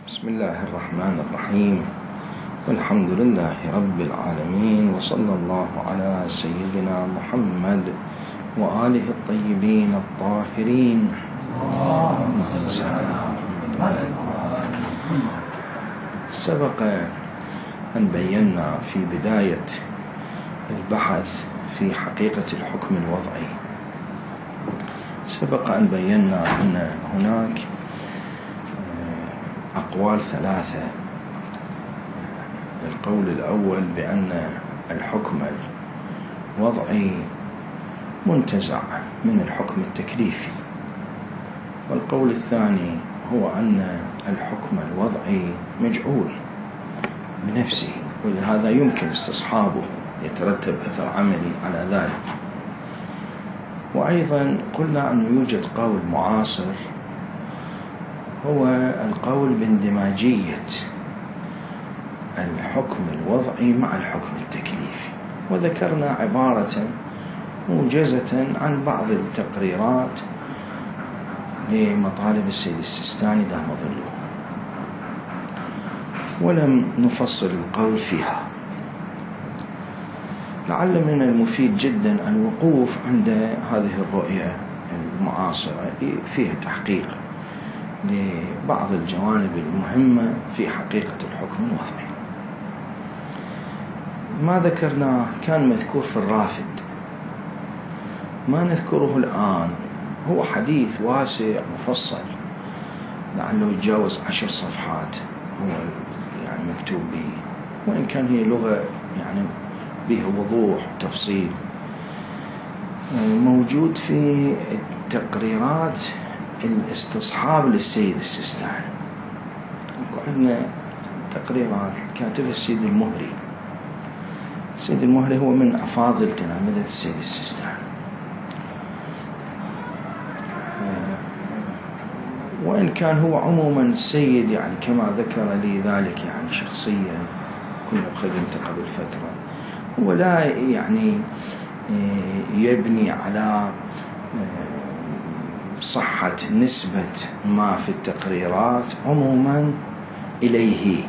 بسم الله الرحمن الرحيم، والحمد لله رب العالمين، وصلى الله على سيدنا محمد وآله الطيبين الطاهرين. سبق أن بينا في بداية البحث في حقيقة الحكم الوضعي، سبق أن بينا أن هناك أقوال ثلاثة. القول الأول بأن الحكم الوضعي منتزع من الحكم التكليفي، والقول الثاني هو أن الحكم الوضعي مجعول بنفسه، ولهذا يمكن استصحابه، يترتب أثر عملي على ذلك. وأيضا قلنا أنه يوجد قول معاصر هو القول باندماجية الحكم الوضعي مع الحكم التكليفي، وذكرنا عبارة موجزة عن بعض التقريرات لمطالب السيد السيستاني دام ظله، ولم نفصل القول فيها. لعل من المفيد جدا الوقوف عند هذه الرؤية المعاصرة فيها تحقيق لبعض الجوانب المهمة في حقيقة الحكم الوضعي. ما ذكرناه كان مذكور في الرافد، ما نذكره الآن. هو حديث واسع مفصل لعله يتجاوز 10 صفحات هو يعني مكتوب به، وإن كان هي لغة يعني بها وضوح وتفصيل، موجود في التقريرات الاستصحاب للسيد السيستاني. وعندنا تقريرات كاتبها السيد المهري. السيد المهري هو من أفاضل تلامذة السيد السيستاني، وإن كان هو عموما السيد يعني كما ذكر لي ذلك يعني شخصيا كنا خدمت قبل فترة، هو لا يعني يبني على صحة نسبة ما في التقريرات عموما إليه،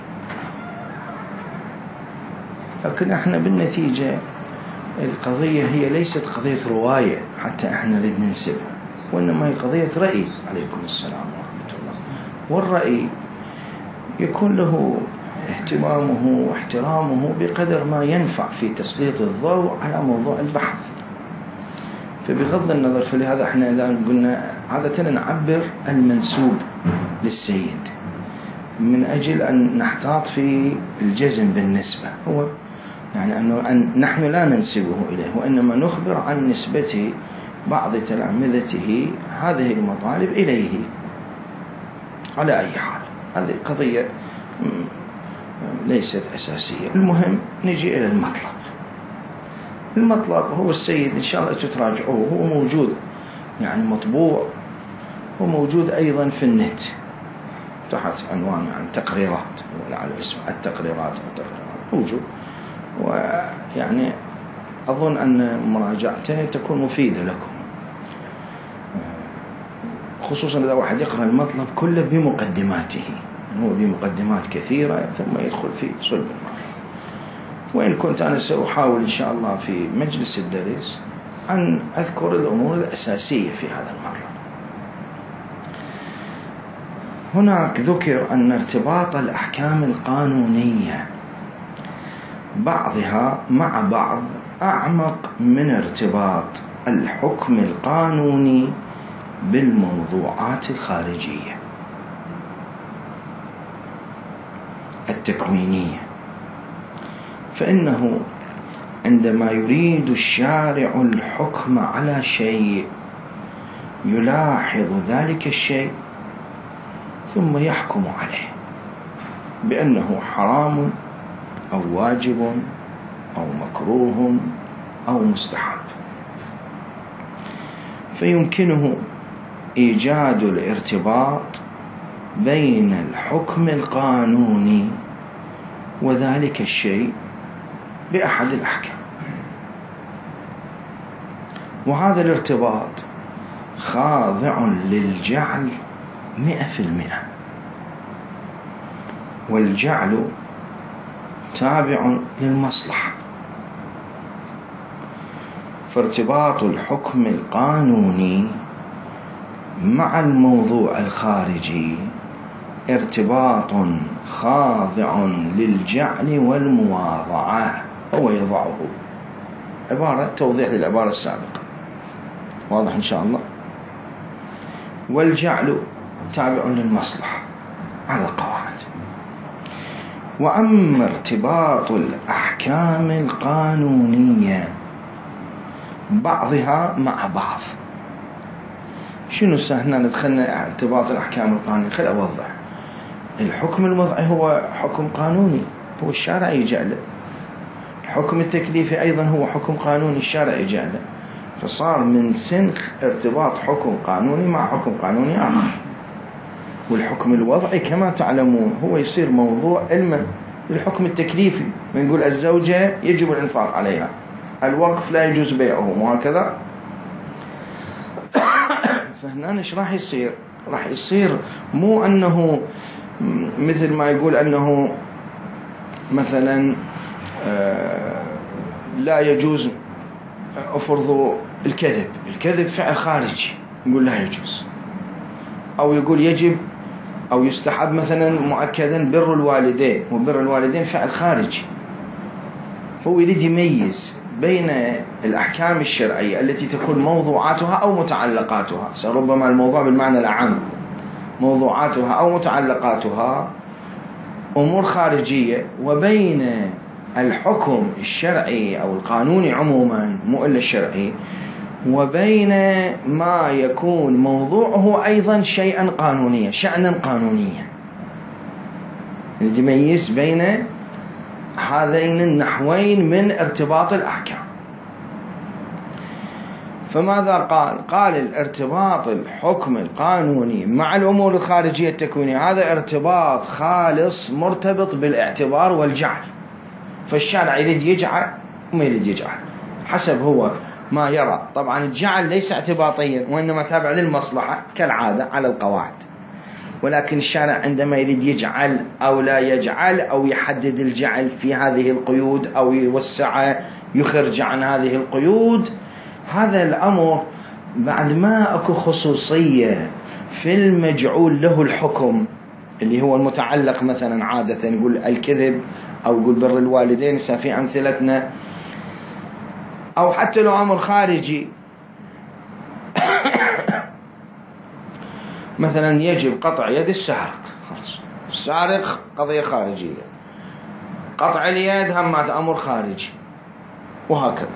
لكن احنا بالنتيجة القضية هي ليست قضية رواية حتى احنا نريد ننسبها، وإنما هي قضية رأي. عليكم السلام ورحمة الله. والرأي يكون له اهتمامه واحترامه بقدر ما ينفع في تسليط الضوء على موضوع البحث. فبغض النظر، فلهذا احنا الآن قلنا عادة نعبر المنسوب للسيد من أجل أن نحتاط في الجزم بالنسبة، هو يعني أنه نحن لا ننسبه إليه، وإنما نخبر عن نسبة بعض تلامذته هذه المطالب إليه على أي حال. هذه قضية ليست أساسية. المهم نجي إلى المطلب. المطلب هو السيد إن شاء الله تتراجعوه، هو موجود يعني مطبوع، وموجود أيضا في النت تحت عنوان عن تقريرات، ولعل اسم التقريرات أو تقريرات موجود، ويعني أظن أن مراجعته تكون مفيدة لكم، خصوصا إذا واحد يقرأ المطلب كله بمقدماته. هو بمقدمات كثيرة ثم يدخل في صلب المطلب. وإن كنت أنا سأحاول إن شاء الله في مجلس الدرس أن أذكر الأمور الأساسية في هذا المطلب. هناك ذكر أن ارتباط الأحكام القانونية بعضها مع بعض أعمق من ارتباط الحكم القانوني بالموضوعات الخارجية التكوينية. فإنه عندما يريد الشارع الحكم على شيء يلاحظ ذلك الشيء ثم يحكم عليه بأنه حرام أو واجب أو مكروه أو مستحب، فيمكنه إيجاد الارتباط بين الحكم القانوني وذلك الشيء بأحد الأحكام. وهذا الارتباط خاضع للجعل 100%. والجعل تابع للمصلحة. فارتباط الحكم القانوني مع الموضوع الخارجي ارتباط خاضع للجعل والمواضعة. هو يضعه عبارة توضيح للعبارة السابقة، واضح إن شاء الله. والجعل تابع للمصلحة على القواعد. وأما ارتباط الأحكام القانونية بعضها مع بعض، شنو هنا ندخلنا ارتباط الأحكام القانونية؟ خل أوضح. الحكم الوضعي هو حكم قانوني، هو الشارع يجعله. الحكم التكليفي أيضا هو حكم قانوني، الشارع يجعله. فصار من سنخ ارتباط حكم قانوني مع حكم قانوني آخر. والحكم الوضعي كما تعلمون هو يصير موضوع علما للحكم التكليفي، نقول الزوجة يجب الإنفاق عليها، الوقف لا يجوز بيعه، وهكذا. فهنا ايش راح يصير؟ راح يصير مو أنه مثل ما يقول أنه مثلا لا يجوز أفرض الكذب فعل خارجي، نقول لا يجوز. أو يقول يجب أو يستحب مثلا مؤكدا بر الوالدين، وبر الوالدين فعل خارجي. فهو يريد يميز بين الأحكام الشرعية التي تكون موضوعاتها أو متعلقاتها، ربما الموضوع بالمعنى الأعم، موضوعاتها أو متعلقاتها أمور خارجية، وبين الحكم الشرعي أو القانوني عموما مو إلا الشرعي، وبين ما يكون موضوعه أيضا شيئا قانونيا، شأنا قانونيا. يميز بين هذين النحوين من ارتباط الأحكام. فماذا قال الارتباط الحكم القانوني مع الأمور الخارجية التكوينية هذا ارتباط خالص مرتبط بالاعتبار والجعل. فالشارع يريد يجعل وما يريد يجعل حسب هو ما يرى. طبعا الجعل ليس اعتباطيا وإنما تابع للمصلحة كالعادة على القواعد، ولكن الشارع عندما يريد يجعل أو لا يجعل أو يحدد الجعل في هذه القيود أو يوسع يخرج عن هذه القيود، هذا الأمر بعد ما أكو خصوصية في المجعول له الحكم اللي هو المتعلق مثلا عادة نقول الكذب أو يقول بر الوالدين في أمثلتنا، أو حتى لو أمر خارجي مثلا يجب قطع يد السارق، خلاص السارق قضية خارجية، قطع اليد همات أمر خارجي، وهكذا.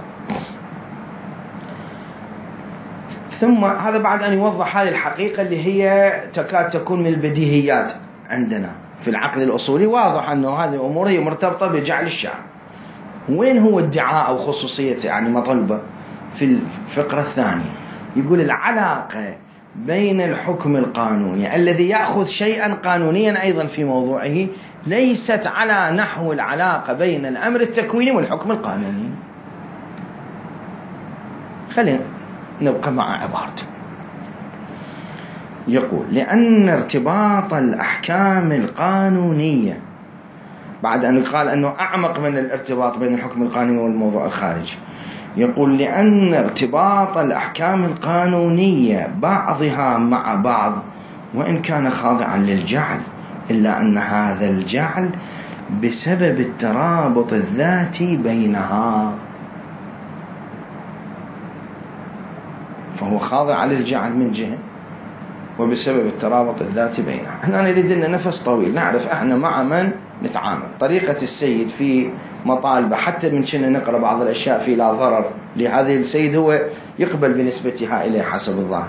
ثم هذا بعد أن يوضح هذه الحقيقة اللي هي تكاد تكون من البديهيات عندنا في العقل الأصولي. واضح أنه هذه الأمور هي مرتبطة بجعل الشعب. وين هو ادعاء أو خصوصيته يعني مطلبة؟ في الفقرة الثانية يقول العلاقة بين الحكم القانوني الذي يأخذ شيئا قانونيا أيضا في موضوعه ليست على نحو العلاقة بين الأمر التكويني والحكم القانوني. خلينا نبقى مع عبارته. يقول لأن ارتباط الأحكام القانونية، بعد أن قال أنه أعمق من الارتباط بين الحكم القانوني والموضوع الخارجي، يقول لأن ارتباط الأحكام القانونية بعضها مع بعض وإن كان خاضعا للجعل، إلا أن هذا الجعل بسبب الترابط الذاتي بينها، فهو خاضع للجعل من جهة وبسبب الترابط الذاتي بينها. احنا نريد لنا نفس طويل نعرف احنا مع من نتعامل. طريقة السيد في مطالبة حتى من كنا نقرأ بعض الأشياء في لا ضرر لهذه السيد هو يقبل بنسبتها إليه حسب الظاهر.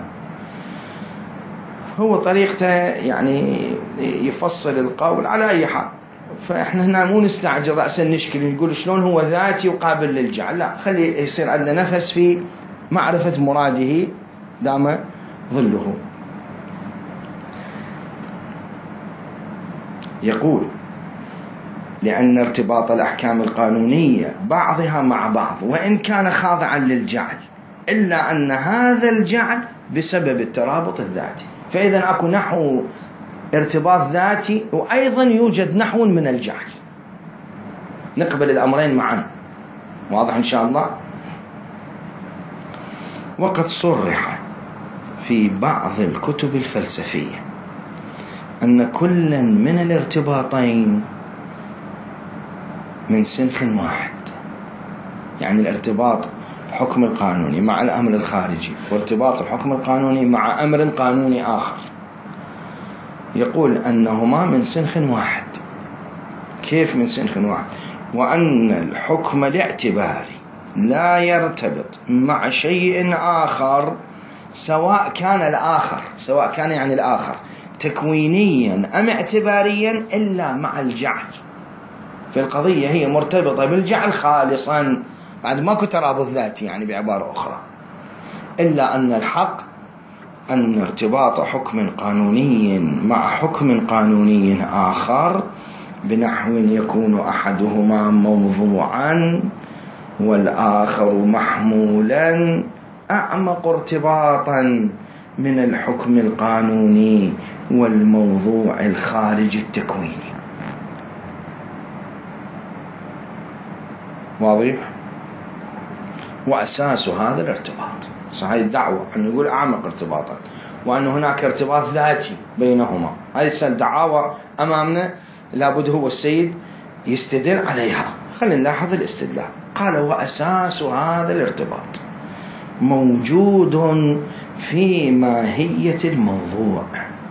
هو طريقته يعني يفصل القول على أي حال. فإحنا هنا مو نستعجل رأسا نشكل نقول شلون هو ذاتي وقابل للجعل، لا، خلي يصير عندنا نفس في معرفة مراده دام ظله. يقول لأن ارتباط الأحكام القانونية بعضها مع بعض وإن كان خاضعا للجعل، إلا أن هذا الجعل بسبب الترابط الذاتي. فإذا أكو نحو ارتباط ذاتي وأيضا يوجد نحو من الجعل. نقبل الأمرين معا. واضح إن شاء الله. وقد صرح في بعض الكتب الفلسفية أن كلا من الارتباطين من سنخ واحد، يعني الارتباط الحكم القانوني مع الأمر الخارجي وارتباط الحكم القانوني مع أمر قانوني آخر، يقول أنهما من سنخ واحد. كيف من سنخ واحد؟ وأن الحكم الاعتباري لا يرتبط مع شيء آخر سواء كان يعني الآخر تكوينيا أم اعتباريا إلا مع الجعل. في القضية هي مرتبطة بالجعل خالصا، بعد ماكو ترابط ذاتي، يعني بعبارة أخرى، إلا أن الحق أن ارتباط حكم قانوني مع حكم قانوني آخر بنحو يكون أحدهما موضوعا والآخر محمولا أعمق ارتباطا من الحكم القانوني والموضوع الخارجي التكويني. واضح؟ وأساس هذا الارتباط، هذه الدعوة أن نقول أعمق ارتباطا وأن هناك ارتباط ذاتي بينهما، هذه الدعاوى أمامنا لابد هو السيد يستدل عليها. خلينا نلاحظ الاستدلال. قال وأساس هذا الارتباط موجود في ماهية الموضوع،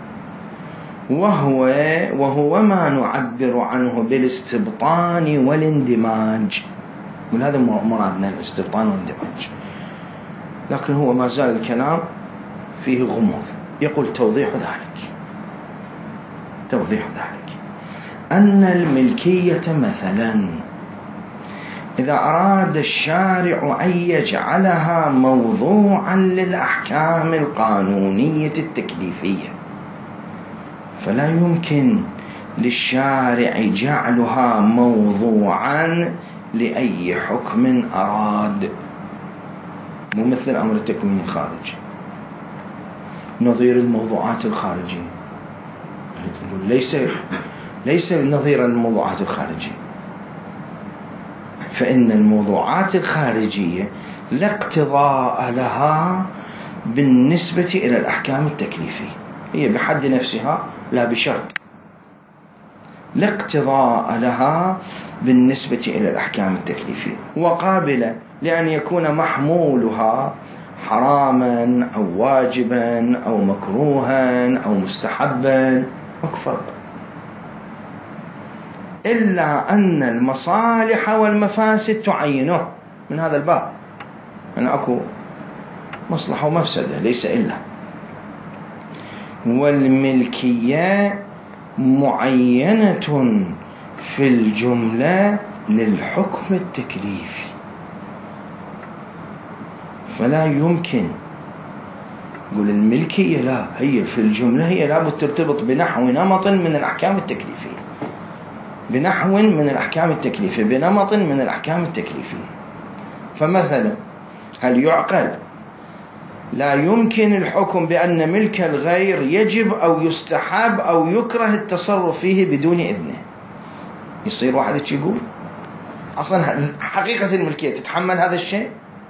وهو ما نعبر عنه بالاستبطان والاندماج. من هذا مرادنا الاستبطان والاندماج، لكن هو ما زال الكلام فيه غموض. يقول توضيح ذلك أن الملكية مثلا إذا أراد الشارع أن يجعلها موضوعا للأحكام القانونية التكليفية، فلا يمكن للشارع جعلها موضوعا لأي حكم أراد، مو مثل أمر التكوين الخارجي نظير الموضوعات الخارجية. ليس نظير الموضوعات الخارجية، فإن الموضوعات الخارجية لا اقتضاء لها بالنسبة إلى الأحكام التكليفية، هي بحد نفسها لا بشرط، لا اقتضاء لها بالنسبة إلى الأحكام التكليفية، وقابلة لأن يكون محمولها حراما أو واجبا أو مكروها أو مستحبا، مكفر. إلا أن المصالح والمفاسد تعينه من هذا الباب، أن أكو مصلحة ومفسدة ليس إلا. والملكية معينة في الجملة للحكم التكليفي، فلا يمكن يقول الملكية لا، هي في الجملة هي لابد ترتبط بنحو نمط من الأحكام التكليفية، بنحو من الأحكام التكليفية، بنمط من الأحكام التكليفية. فمثلا هل يعقل لا يمكن الحكم بأن ملك الغير يجب أو يستحب أو يكره التصرف فيه بدون إذنه؟ يصير واحد يقول أصلا حقيقة الملكية تتحمل هذا الشيء؟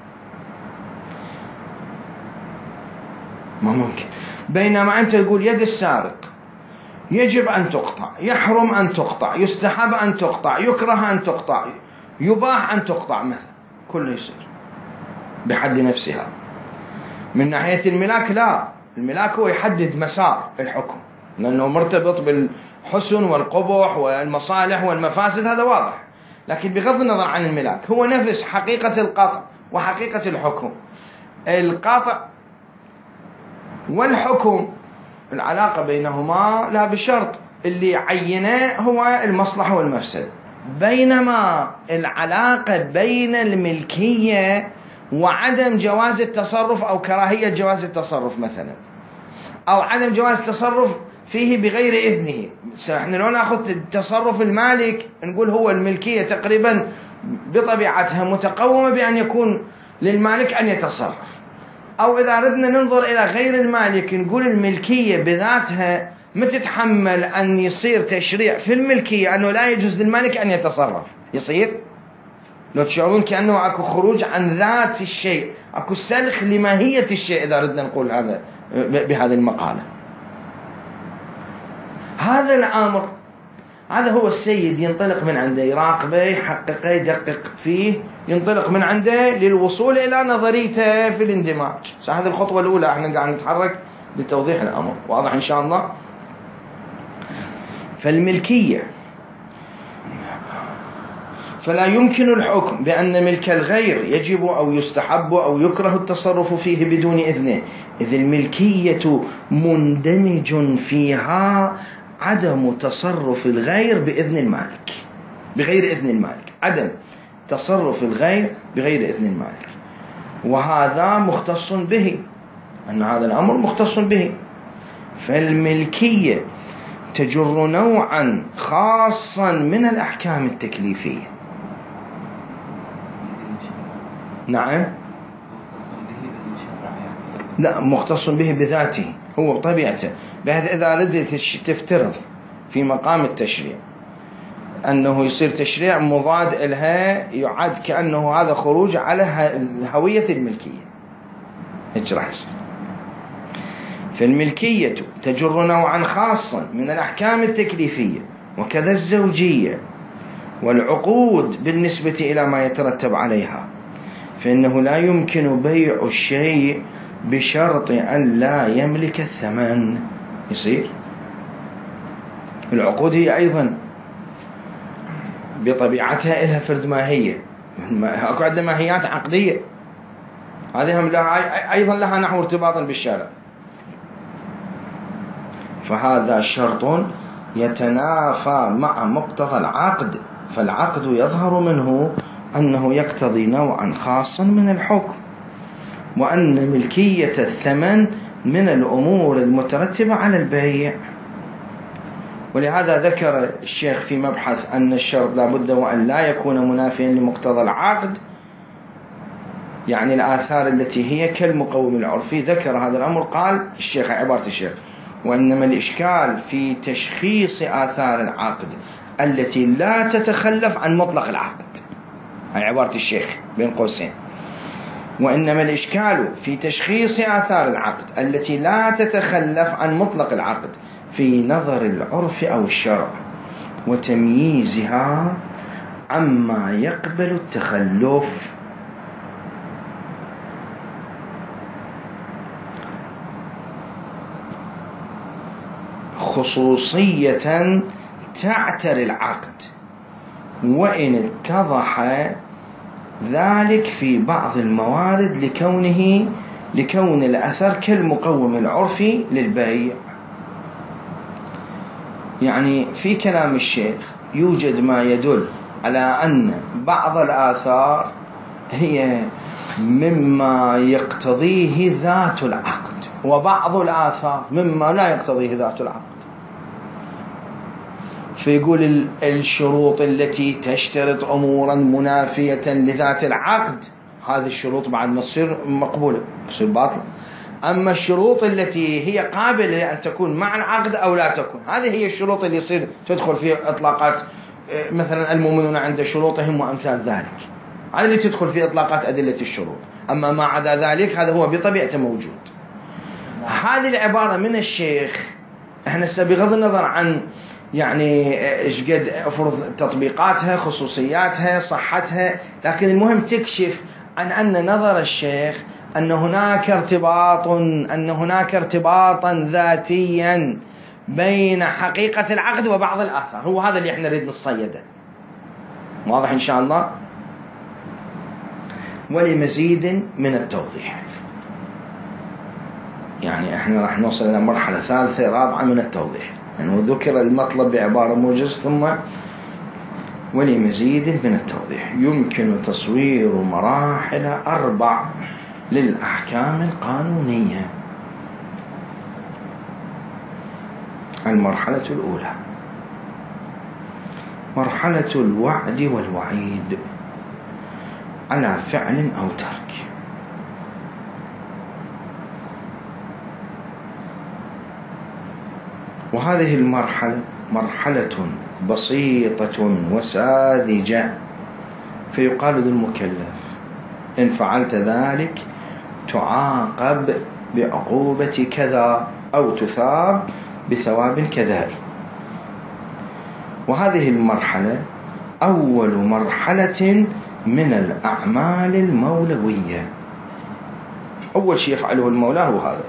ما ممكن. بينما أنت تقول يد السارق يجب أن تقطع، يحرم أن تقطع، يستحب أن تقطع، يكره أن تقطع، يباح أن تقطع مثلا، كله يصير بحد نفسها. من ناحية الملاك لا، الملاك هو يحدد مسار الحكم لأنه مرتبط بالحسن والقبح والمصالح والمفاسد، هذا واضح. لكن بغض النظر عن الملاك هو نفس حقيقة القطع وحقيقة الحكم. القطع والحكم العلاقة بينهما لا بشرط، اللي عينه هو المصلحة والمفسد. بينما العلاقة بين الملكية وعدم جواز التصرف أو كراهية جواز التصرف مثلا، أو عدم جواز التصرف فيه بغير إذنه، احنا لو نأخذ التصرف المالك نقول هو الملكية تقريبا بطبيعتها متقومة بأن يكون للمالك أن يتصرف. أو إذا أردنا ننظر إلى غير المالك نقول الملكية بذاتها ما تتحمل أن يصير تشريع في الملكية أنه لا يجوز للمالك أن يتصرف. يصير لو تشعرون كأنه أكو خروج عن ذات الشيء، أكو سلخ لماهية الشيء إذا ردنا نقول هذا بهذه المقالة. هذا الأمر هذا هو السيد ينطلق من عنده، يراقبه، يحققه، يدقق فيه، ينطلق من عنده للوصول إلى نظريته في الاندماج. هذه الخطوة الأولى، احنا قاعد نتحرك لتوضيح الأمر. واضح إن شاء الله؟ فالملكية، فلا يمكن الحكم بأن ملك الغير يجب أو يستحب أو يكره التصرف فيه بدون إذنه، إذ الملكية مندمج فيها عدم تصرف الغير بإذن المالك، بغير إذن المالك، عدم تصرف الغير بغير إذن المالك، وهذا مختص به، أن هذا الأمر مختص به. فالملكية تجر نوعا خاصا من الأحكام التكليفية. نعم، لا، مختص به بذاته، هو بطبيعته، بحيث إذا ردت تفترض في مقام التشريع أنه يصير تشريع مضاد إلها، يعد كأنه هذا خروج على هوية الملكية. إيش راح يصير؟ فالملكية تجر نوعا خاصا من الأحكام التكليفية وكذا الزوجية والعقود بالنسبة إلى ما يترتب عليها، فإنه لا يمكن بيع الشيء بشرط أن لا يملك الثمن. يصير العقود هي أيضا بطبيعتها لها فرد ماهية، أكو عندنا ماهيات عقدية، هذه هم لها أيضا لها نحو ارتباطا بالشارع. فهذا شرط يتنافى مع مقتضى العقد، فالعقد يظهر منه أنه يقتضي نوعا خاصا من الحكم، وأن ملكية الثمن من الأمور المترتبة على البيع. ولهذا ذكر الشيخ في مبحث أن الشرط لابد وأن لا يكون منافيا لمقتضى العقد، يعني الآثار التي هي كالمقوم العرفي. ذكر هذا الأمر، قال الشيخ عبارة الشيخ: وإنما الإشكال في تشخيص آثار العقد التي لا تتخلف عن مطلق العقد. هاي عبارة الشيخ بين قوسين: وإنما الإشكال في تشخيص آثار العقد التي لا تتخلف عن مطلق العقد في نظر العرف أو الشرع، وتمييزها عما يقبل التخلف. خصوصية تعتري العقد، وإن اتضح ذلك في بعض الموارد لكون الأثر كالمقوم العرفي للبيع. يعني في كلام الشيخ يوجد ما يدل على أن بعض الآثار هي مما يقتضيه ذات العقد، وبعض الآثار مما لا يقتضيه ذات العقد. فيقول الشروط التي تشترط أمورا منافية لذات العقد، هذه الشروط بعد ما تصير مقبولة تصير باطلة. أما الشروط التي هي قابلة أن تكون مع العقد أو لا تكون، هذه هي الشروط اللي يصير تدخل في إطلاقات، مثلا المؤمنون عند شروطهم وأمثال ذلك، هذا اللي تدخل في إطلاقات أدلة الشروط. أما ما عدا ذلك هذا هو بطبيعته موجود. هذه العبارة من الشيخ احنا بغض النظر عن يعني ايش قد افرض تطبيقاتها، خصوصياتها، صحتها، لكن المهم تكشف عن أن نظر الشيخ أن هناك ارتباطا ذاتيا بين حقيقة العقد وبعض الآثار. هو هذا اللي احنا نريد نصيده. واضح إن شاء الله؟ ولمزيد من التوضيح، يعني احنا راح نوصل إلى مرحلة ثالثة رابعة من التوضيح، يعني ذكر المطلب بعبارة موجز، ثم ولمزيد من التوضيح يمكن تصوير مراحل 4 للأحكام القانونية. المرحلة الأولى مرحلة الوعد والوعيد على فعل أو ترك. وهذه المرحلة مرحلة بسيطة وساذجة، فيقال للمكلف إن فعلت ذلك تعاقب بعقوبة كذا أو تثاب بثواب كذا. وهذه المرحلة أول مرحلة من الأعمال المولوية. أول شيء يفعله المولى هو هذا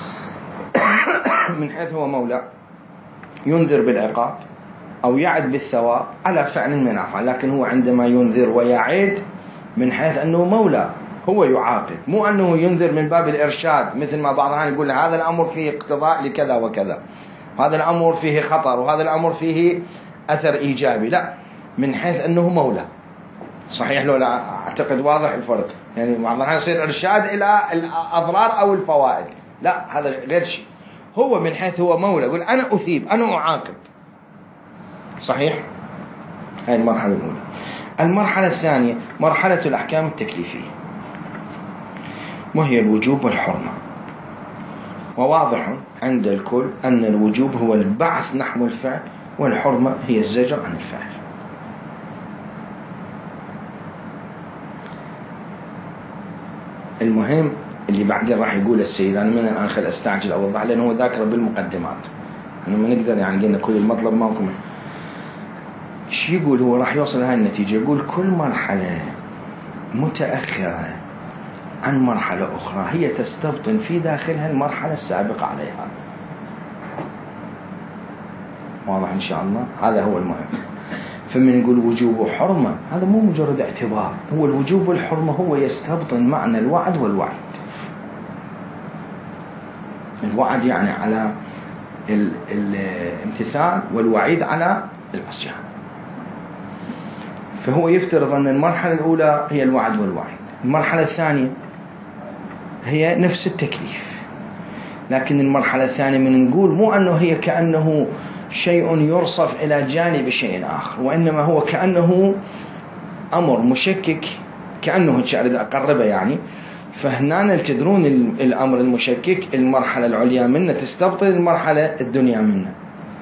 من حيث هو مولى ينذر بالعقاب أو يعد بالثواب على فعل من أفعال، لكن هو عندما ينذر ويعد من حيث أنه مولى هو يعاقب، مو أنه ينذر من باب الإرشاد مثل ما بعض الناس يقول هذا الأمر فيه اقتضاء لكذا وكذا، هذا الأمر فيه خطر، وهذا الأمر فيه أثر إيجابي. لا، من حيث أنه مولى. صحيح لو لا؟ أعتقد واضح الفرق. يعني بعض الناس يصير إرشاد إلى الأضرار أو الفوائد، لا هذا غير شيء. هو من حيث هو مولى يقول أنا أثيب، أنا أعاقب. صحيح؟ هاي المرحلة الأولى. المرحلة الثانية مرحلة الأحكام التكليفية، وهي الوجوب والحرمة. وواضح عند الكل أن الوجوب هو البعث نحو الفعل، والحرمة هي الزجر عن الفعل. المهم اللي بعدين راح يقول السيد، أنا من الآن خل أستعجل أو أوضح لأنه هو ذاكره بالمقدمات، أنا ما نقدر يعني قلنا كل المطلب ماكم. شو يقول هو؟ راح يوصل هاي النتيجة. يقول كل مرحلة متأخرة عن مرحلة أخرى هي تستبطن في داخلها المرحلة السابقة عليها. واضح إن شاء الله؟ هذا هو المهم. فمن نقول وجوب وحرمة هذا مو مجرد اعتبار، هو الوجوب والحرمة هو يستبطن معنى الوعد والوعيد. الوعد يعني على الامتثال، والوعيد على العصيان. فهو يفترض أن المرحلة الأولى هي الوعد والوعيد، المرحلة الثانية هي نفس التكليف، لكن المرحلة الثانية من نقول مو أنه هي كأنه شيء يرصف إلى جانب شيء آخر، وإنما هو كأنه أمر مشكك، كأنه أريد أقربه يعني. فهنا تدرون الأمر المشكك المرحلة العليا منه تستبطن المرحلة الدنيا منه،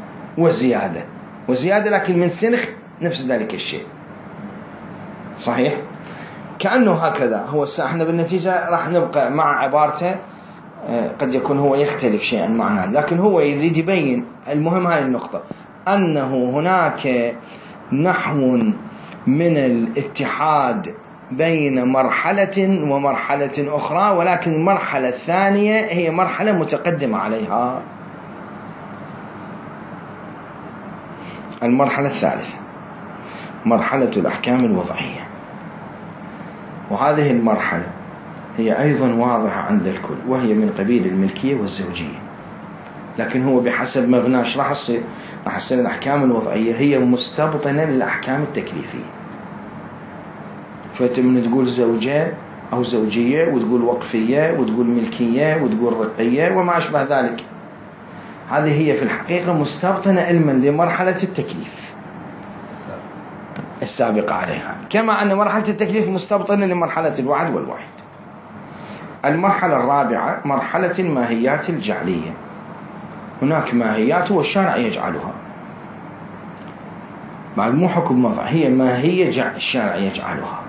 وزيادة لكن من سنخ نفس ذلك الشيء. صحيح؟ كأنه هكذا هو. احنا بالنتيجة راح نبقى مع عبارته، قد يكون هو يختلف شيئا معنا، لكن هو يريد يبين المهم هاي النقطة، أنه هناك نحو من الاتحاد بين مرحلة ومرحلة أخرى، ولكن المرحلة الثانية هي مرحلة متقدمة عليها. المرحلة الثالثة مرحلة الأحكام الوضعية، وهذه المرحلة هي أيضا واضحة عند الكل، وهي من قبيل الملكية والزوجية، لكن هو بحسب مغناش راح يصير الأحكام الوضعية هي مستبطنة للأحكام التكليفية. فتمن تقول زوجة أو زوجية، وتقول وقفية، وتقول ملكية، وتقول رقية وما أشبه ذلك، هذه هي في الحقيقة مستبطنة علما لمرحلة التكليف السابقة عليها، كما أن مرحلة التكليف مستبطنة لمرحلة الوعد والوعيد. المرحلة الرابعة مرحلة الماهيات الجعلية. هناك ماهيات والشارع يجعلها، بعد مو حكم وضع، هي ماهية الشارع يجعلها.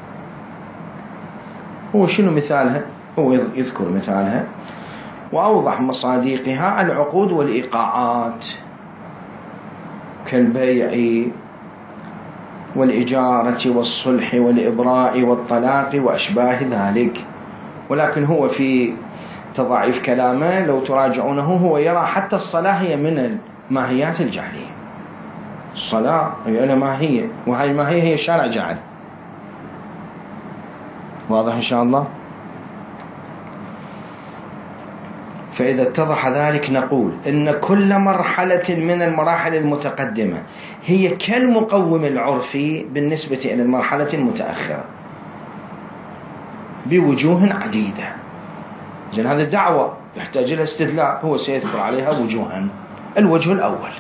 هو شنو مثالها؟ هو يذكر مثالها: وأوضح مصاديقها العقود والإيقاعات كالبيع والإجارة والصلح والإبراء والطلاق وأشباه ذلك. ولكن هو في تضاعف كلامه لو تراجعونه هو يرى حتى الصلاة هي من الماهيات الجعلية. الصلاة هي لها ماهية، وهي الماهية هي الشارع جعل. واضح إن شاء الله؟ فإذا اتضح ذلك نقول إن كل مرحلة من المراحل المتقدمة هي كالمقوم العرفي بالنسبة إلى المرحلة المتأخرة بوجوه عديدة. إذن هذه الدعوة يحتاج إلى استدلال، هو سيذكر عليها وجوها. الوجه الأول،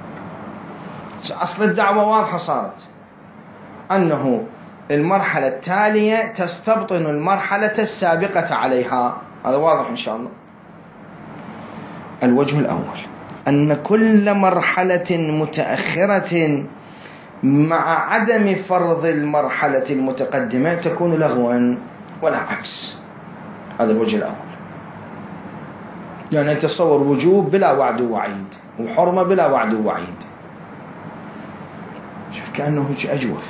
أصل الدعوة واضحة صارت، أنه المرحلة التالية تستبطن المرحلة السابقة عليها، هذا واضح إن شاء الله. الوجه الأول أن كل مرحلة متأخرة مع عدم فرض المرحلة المتقدمة تكون لغوا ولا عكس. هذا الوجه الأول. يعني تصور وجوب بلا وعد ووعيد، وحرمة بلا وعد ووعيد. شوف كأنه أجوف.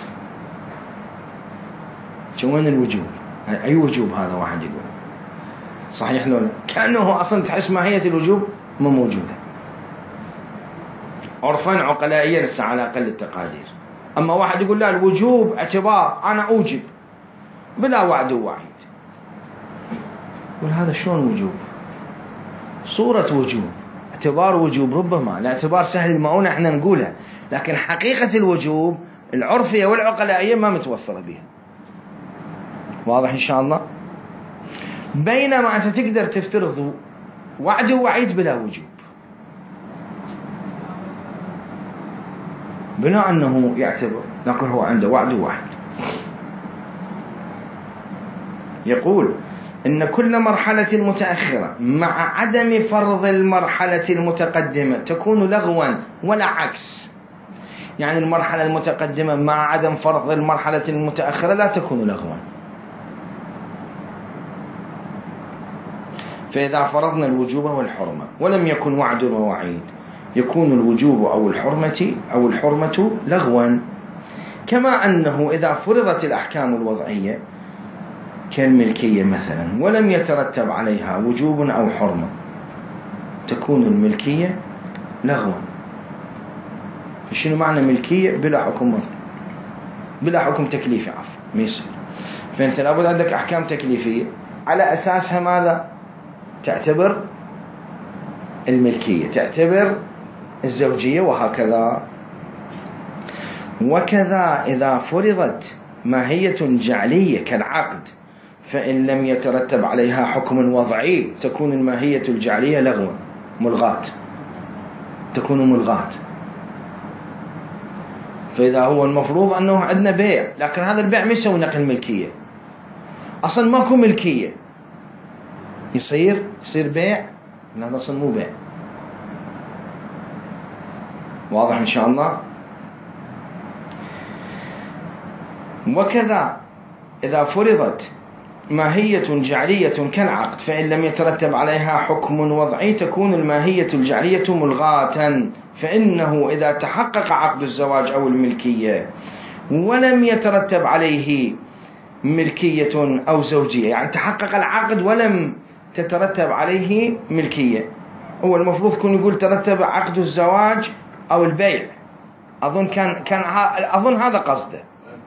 وين الوجوب؟ أي وجوب هذا؟ واحد يقول صحيح لولا كأنه أصلا تحس ماهية الوجوب ما موجودة عرفا عقلائيا لسه على أقل التقادير. أما واحد يقول لا الوجوب اعتبار أنا أوجب بلا وعد ووعيد، يقول هذا شلون وجوب؟ صورة وجوب، اعتبار وجوب، ربما الاعتبار سهل المعونة احنا نقولها، لكن حقيقة الوجوب العرفية والعقلائية ما متوفرة بها. واضح إن شاء الله؟ بينما أنت تقدر تفترض وعد ووعيد بلا وجوب، بلا أنه يعتبر، لكن هو عنده وعد ووعيد. يقول إن كل مرحلة متأخرة مع عدم فرض المرحلة المتقدمة تكون لغوا ولا عكس. يعني المرحلة المتقدمة مع عدم فرض المرحلة المتأخرة لا تكون لغوا. فإذا فرضنا الوجوب والحرمة ولم يكن وعد ووعيد يكون الوجوب أو الحرمة لغوا. كما أنه إذا فرضت الأحكام الوضعية كالملكية مثلا ولم يترتب عليها وجوب أو حرمة تكون الملكية لغوا. فشنو معنى ملكية؟ بلا حكم وضعي، بلا حكم تكليفي، عفوا ما يصير. فأنت لابد عندك أحكام تكليفية على أساسها ماذا تعتبر الملكية، تعتبر الزوجية، وهكذا. وكذا إذا فرضت ماهية جعلية كالعقد فإن لم يترتب عليها حكم وضعي تكون الماهية الجعلية لغوا ملغاة، تكون ملغاة. فإذا هو المفروض أنه عندنا بيع، لكن هذا البيع ما يسوي نقل ملكية، أصلا ماكو ملكية، يصير بيع، هذا أصلا مو بيع. واضح إن شاء الله؟ وكذا إذا فرضت ماهية جعلية كالعقد فإن لم يترتب عليها حكم وضعي تكون الماهية الجعلية ملغاة. فإنه إذا تحقق عقد الزواج أو الملكية ولم يترتب عليه ملكية أو زوجية، يعني تحقق العقد ولم تترتب عليه ملكية، هو المفروض كون يقول ترتب عقد الزواج أو البيع، أظن هذا قصده.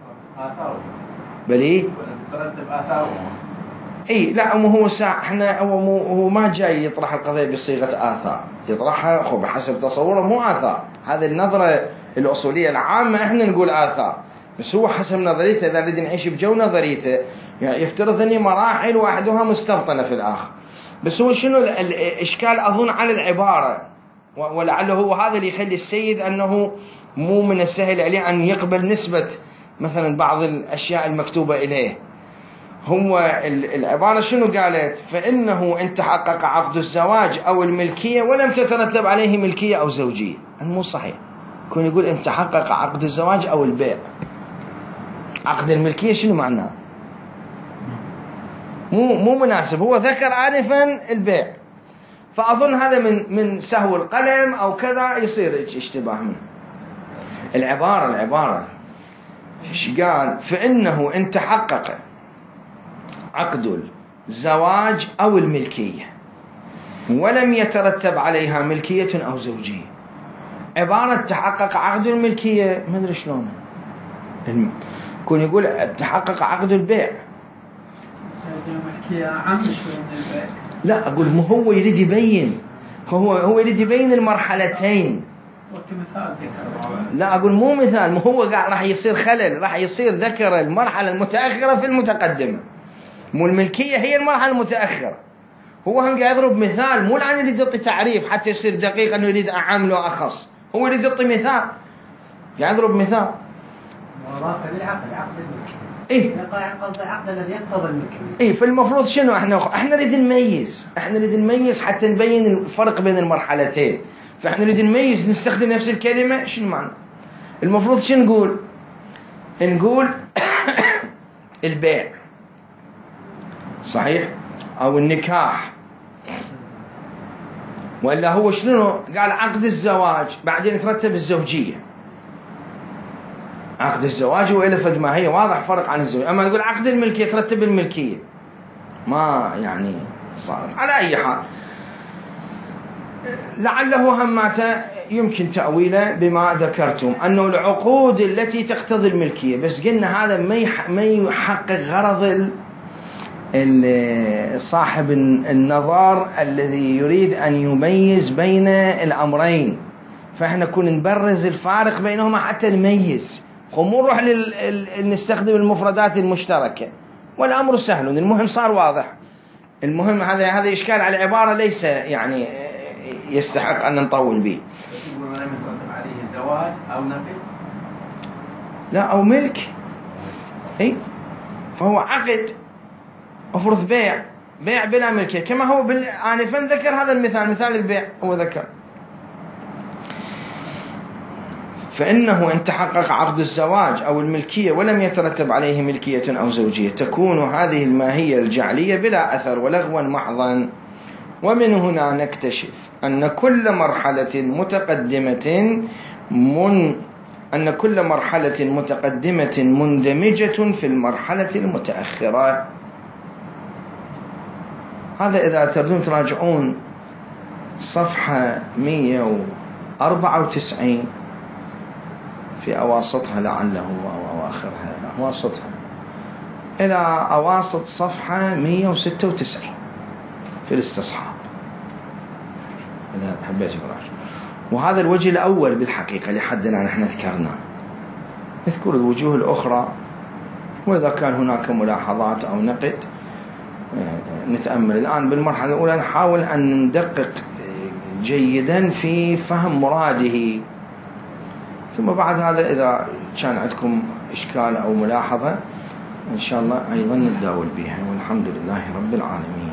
بلي ترتب آثاره. اي لا، هو احنا هو ما جاي يطرح القضية بصيغة آثار، يطرحها بحسب تصوره مو آثار. هذه النظرة الأصولية العامة احنا نقول آثار، بس هو حسب نظريته إذا بدنا نعيش بجو نظريته يعني يفترض أني مراحل واحدها مستبطنة في الآخر. بس هو شنو الإشكال أظن على العبارة، ولعله هو هذا اللي يخلي السيد أنه مو من السهل عليه أن يقبل نسبة مثلا بعض الأشياء المكتوبة إليه. هو العبارة شنو قالت؟ فإنه إن تحقق عقد الزواج أو الملكية ولم تترتب عليه ملكية أو زوجية، مو صحيح. كون يقول إن تحقق عقد الزواج أو البيع، عقد الملكية شنو معناه؟ مو مناسب. هو ذكر آنفا البيع، فأظن هذا من سهو القلم أو كذا يصير اشتباه منه. العبارة ايش قال؟ فإنه إن تحقق عقد الزواج أو الملكية ولم يترتب عليها ملكية أو زوجية. عبارة تحقق عقد الملكية ما أدري شلون كون يقول تحقق عقد البيع، لا أقول مو هو يريد يبين، هو يريد يبين المرحلتين. لا أقول مو مثال، مو هو قاعد راح يصير خلل، راح يصير ذكر المرحلة المتأخرة في المتقدمة، مو الملكية هي المرحلة المتأخرة. هو هم قاعد يضرب مثال، مو الآن يريد يعطي تعريف حتى يصير دقيق أنه يريد أعامله أخص، هو يريد يعطي مثال، قاعد يضرب مثال. إيه قصد العقد الذي يقتضي الملكية. إيه فالمفروض شنو إحنا نريد نميز حتى نبين الفرق بين المرحلتين. فإحنا نريد نميز نستخدم نفس الكلمة شنو معنى. المفروض شنو نقول البيع صحيح أو النكاح، ولا هو شنو قال عقد الزواج بعدين ترتب الزوجية. عقد الزواج وإلى فد ما هي واضح فرق عن الزوجية. أما نقول عقد الملكية ترتب الملكية ما يعني صارت. على أي حال لعله هماته يمكن تأويله بما ذكرتم أنه العقود التي تقتضي الملكية، بس قلنا هذا ما يحقق غرض صاحب النظر الذي يريد أن يميز بين الأمرين. فإحنا كنا نبرز الفارق بينهما حتى نميز، مو نروح نستخدم المفردات المشتركة. والأمر سهل، المهم صار واضح. المهم هذا إشكال على العبارة ليس يعني يستحق أن نطول به. يقولون لم يترتب عليه زواج أو نقل، لا أو ملك. أي فهو عقد أفرض بيع بلا ملكية كما هو آنفا ذكر هذا المثال، مثال البيع هو ذكر. فإنه إن تحقق عقد الزواج أو الملكية ولم يترتب عليه ملكية أو زوجية تكون هذه الماهية الجعلية بلا أثر ولغوا محضا. ومن هنا نكتشف أن كل مرحلة متقدمة مندمجة في المرحلة المتأخرة. هذا إذا تريدون تراجعون صفحة 194 في أواسطها لعله أو أواخرها، أواسطها إلى أواسط صفحة 196 في الاستصحاب إذا حبيت تراجع. وهذا الوجه الأول بالحقيقة لحدنا نحن ذكرناه. نذكر الوجوه الأخرى، وإذا كان هناك ملاحظات أو نقد نتأمل. الآن بالمرحلة الأولى نحاول أن ندقق جيدا في فهم مراده، ثم بعد هذا إذا كان عندكم إشكال أو ملاحظة إن شاء الله أيضا نتداول بها. والحمد لله رب العالمين.